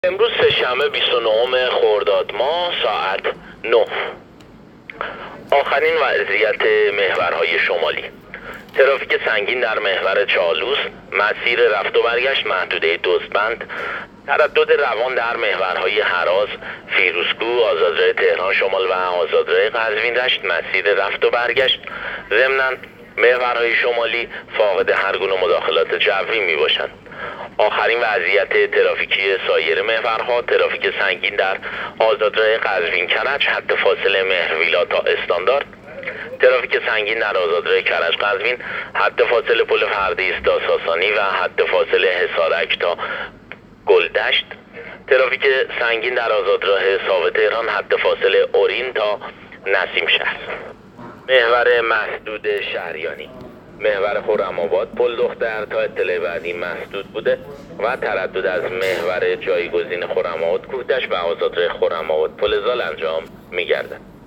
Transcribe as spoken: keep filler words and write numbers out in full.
امروز سه‌شنبه بیست و نهم خرداد ماه ساعت نه. آخرین وضعیت محورهای شمالی: ترافیک سنگین در محور چالوس، مسیر رفت و برگشت محدوده دزدبند، تردد روان در محورهای هراز، فیروزکوه، آزادراه تهران شمال و آزادراه قزوین رشت مسیر رفت و برگشت. ضمناً محورهای شمالی فاقد هر گونه مداخلات جوی می باشند. آخرین وضعیت ترافیکی سایر محورها: ترافیک سنگین در آزادراه قزوین کرج حد فاصله مهرویلا تا استاندارد، ترافیک سنگین در آزادراه کرج قزوین حد فاصله پل فردیس تا ساسانی و حد فاصله حصارک تا گلدشت، ترافیک سنگین در آزادراه ثابت تهران حد فاصله اورین تا نسیم شهر. محور مسدود شهریانی: محور خرم‌آباد پل دختر تا اطلاع بعدی مسدود بوده و تردد از محور جایگزین خرم‌آباد کوهدشت و آزادراه خرم‌آباد پل زال انجام می‌گردد.